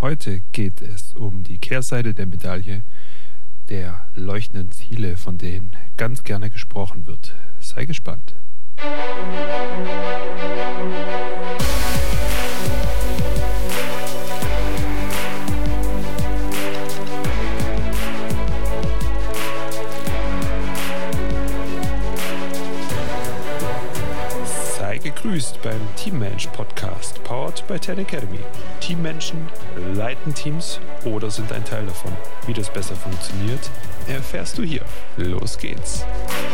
Heute geht es um die Kehrseite der Medaille der leuchtenden Ziele, von denen ganz gerne gesprochen wird. Sei gespannt. Sei gegrüßt beim Teammensch Podcast, powered by Ten Academy. Teammenschen leiten Teams oder sind ein Teil davon. Wie das besser funktioniert, erfährst du hier. Los geht's.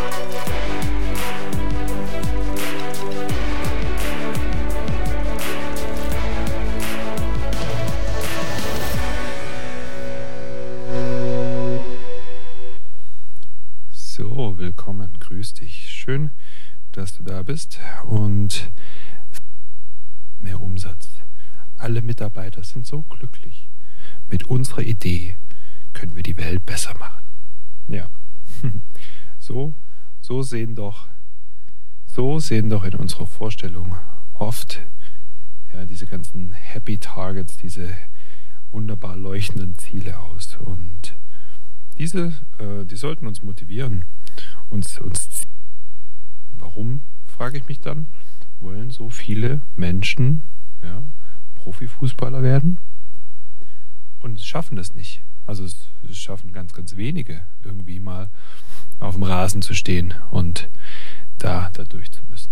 So, willkommen, grüß dich. Schön, dass du da bist und mehr Umsatz. Alle Mitarbeiter sind so glücklich. Mit unserer Idee können wir die Welt besser machen. Ja, so sehen doch in unserer Vorstellung oft diese ganzen Happy Targets, diese wunderbar leuchtenden Ziele aus. Und die sollten uns motivieren. Warum, frage ich mich dann, wollen so viele Menschen Profifußballer werden und schaffen das nicht. Also es schaffen ganz, ganz wenige, irgendwie mal auf dem Rasen zu stehen und da durch zu müssen.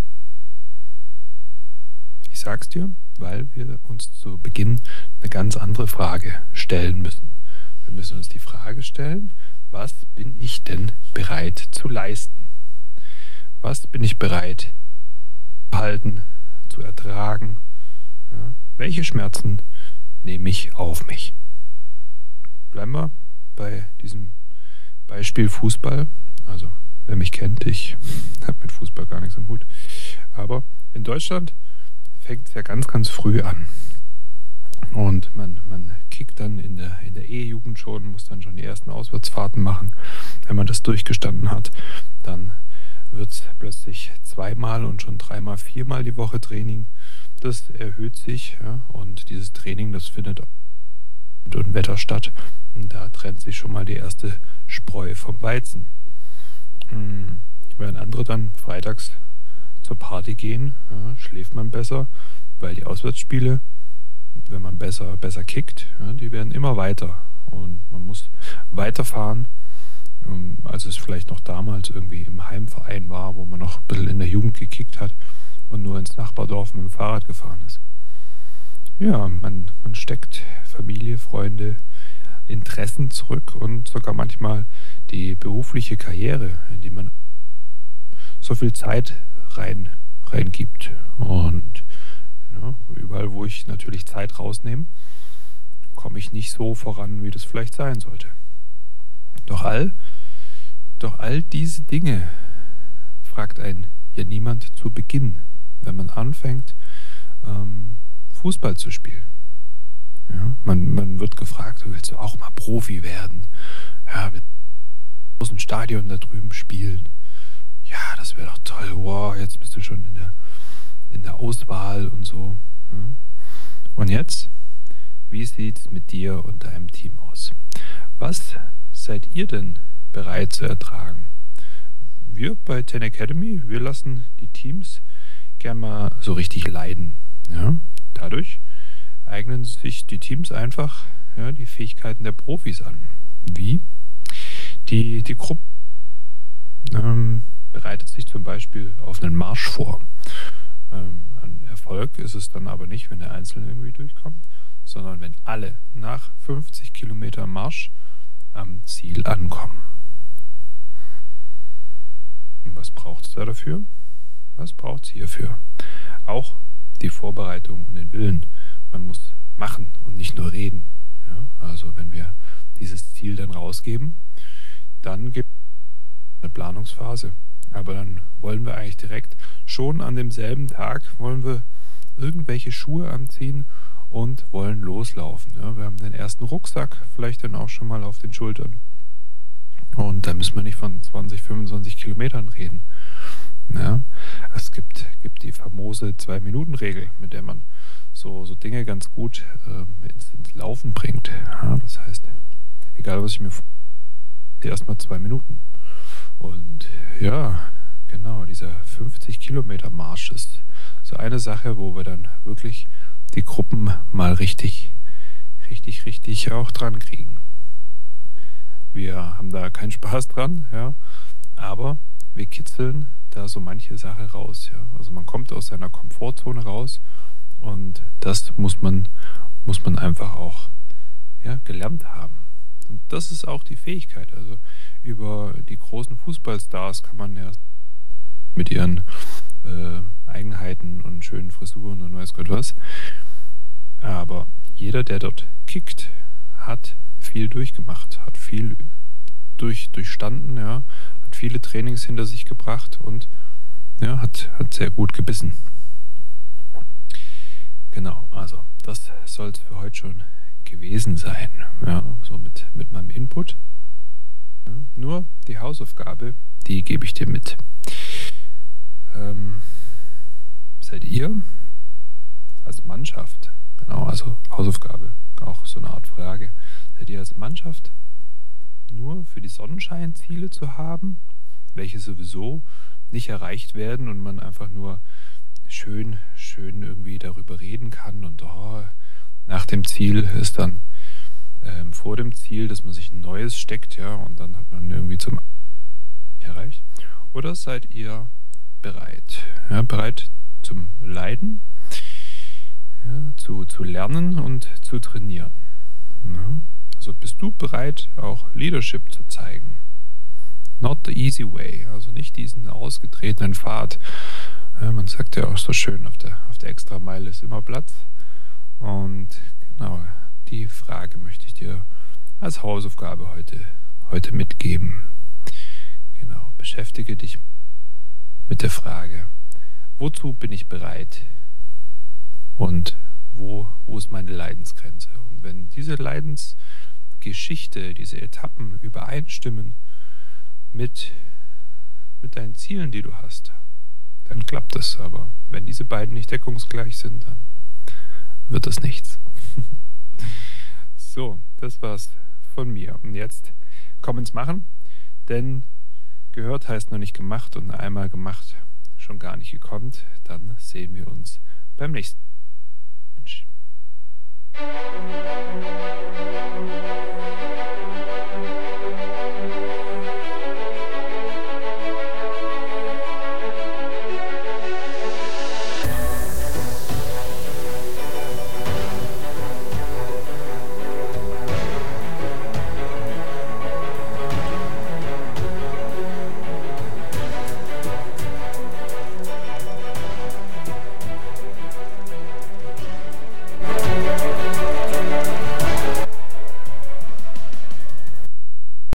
Ich sag's dir, weil wir uns zu Beginn eine ganz andere Frage stellen müssen. Wir müssen uns die Frage stellen, was bin ich denn bereit zu leisten? Was bin ich bereit zu halten, zu ertragen? Ja, welche Schmerzen nehme ich auf mich? Bleiben wir bei diesem Beispiel Fußball. Also, wer mich kennt, ich habe mit Fußball gar nichts im Hut. Aber in Deutschland fängt es ja ganz, ganz früh an. Und man kickt dann in der E-Jugend schon, muss dann schon die ersten Auswärtsfahrten machen. Wenn man das durchgestanden hat, dann wird es plötzlich 2-mal und schon 3-mal, 4-mal die Woche Training. Das erhöht sich, und dieses Training, das findet und Wetter statt. Und da trennt sich schon mal die erste Spreu vom Weizen. Während andere dann freitags zur Party gehen, schläft man besser, weil die Auswärtsspiele, wenn man besser kickt, die werden immer weiter. Und man muss weiterfahren, als es vielleicht noch damals irgendwie im Heimverein war, wo man noch ein bisschen in der Jugend gekickt hat und nur ins Nachbardorf mit dem Fahrrad gefahren ist. Ja, man steckt Familie, Freunde, Interessen zurück und sogar manchmal die berufliche Karriere, in die man so viel Zeit reingibt. Und überall, wo ich natürlich Zeit rausnehme, komme ich nicht so voran, wie das vielleicht sein sollte. Doch all diese Dinge fragt einen ja niemand zu Beginn, wenn man anfängt, Fußball zu spielen. Ja, man wird gefragt, willst du auch mal Profi werden? Ja, willst du im großen Stadion da drüben spielen? Ja, das wäre doch toll. Wow, jetzt bist du schon in der Auswahl und so. Ja. Und jetzt? Wie sieht's mit dir und deinem Team aus? Was seid ihr denn bereit zu ertragen? Wir bei Ten Academy, wir lassen die Teams gern mal so richtig leiden. Ja? Dadurch eignen sich die Teams einfach die Fähigkeiten der Profis an. Wie? Die Gruppe bereitet sich zum Beispiel auf einen Marsch vor. Ein Erfolg ist es dann aber nicht, wenn der Einzelne irgendwie durchkommt, sondern wenn alle nach 50 Kilometer Marsch am Ziel ankommen. Und was braucht es da dafür? Was braucht es hierfür? Auch die Vorbereitung und den Willen. Man muss machen und nicht nur reden. Ja? Also wenn wir dieses Ziel dann rausgeben, dann gibt es eine Planungsphase. Aber dann wollen wir eigentlich direkt schon an demselben Tag irgendwelche Schuhe anziehen und wollen loslaufen. Ja? Wir haben den ersten Rucksack vielleicht dann auch schon mal auf den Schultern. Und da müssen wir nicht von 20, 25 Kilometern reden. Ja, es gibt die famose 2-Minuten-Regel, mit der man so Dinge ganz gut ins Laufen bringt. Ja, das heißt, egal was ich mir erstmal 2 Minuten. Und ja, genau, dieser 50 Kilometer Marsch ist so eine Sache, wo wir dann wirklich die Gruppen mal richtig auch dran kriegen. Wir haben da keinen Spaß dran, ja, aber wir kitzeln da so manche Sache raus, ja. Also man kommt aus seiner Komfortzone raus und das muss man einfach auch, ja, gelernt haben. Und das ist auch die Fähigkeit. Also über die großen Fußballstars kann man ja mit ihren Eigenheiten und schönen Frisuren und weiß Gott was. Aber jeder, der dort kickt, hat viel durchgemacht, hat viel durchstanden, ja, hat viele Trainings hinter sich gebracht und ja, hat sehr gut gebissen. Genau, also das soll es für heute schon gewesen sein. Ja, so mit meinem Input. Ja, nur die Hausaufgabe, die gebe ich dir mit. Seid ihr als Mannschaft, genau, also Hausaufgabe, auch so eine Art Frage, seid ihr als Mannschaft nur für die Sonnenscheinziele zu haben, welche sowieso nicht erreicht werden und man einfach nur schön irgendwie darüber reden kann und nach dem Ziel ist dann vor dem Ziel, dass man sich ein neues steckt, ja, und dann hat man irgendwie zum erreicht? Oder seid ihr bereit? Ja, bereit zum Leiden, ja, zu lernen und zu trainieren. Ja, also bist du bereit, auch Leadership zu zeigen? Not the easy way, also nicht diesen ausgetretenen Pfad. Ja, man sagt ja auch so schön, auf der Extrameile ist immer Platz. Und genau, die Frage möchte ich dir als Hausaufgabe heute mitgeben. Genau, beschäftige dich mit der Frage, wozu bin ich bereit? Und wo ist meine Leidensgrenze? Und wenn diese Leidensgeschichte, diese Etappen übereinstimmen mit deinen Zielen, die du hast, dann klappt es. Aber wenn diese beiden nicht deckungsgleich sind, dann wird das nichts. So, das war's von mir. Und jetzt komm ins Machen, denn gehört heißt noch nicht gemacht und einmal gemacht schon gar nicht gekonnt. Dann sehen wir uns beim nächsten Mal.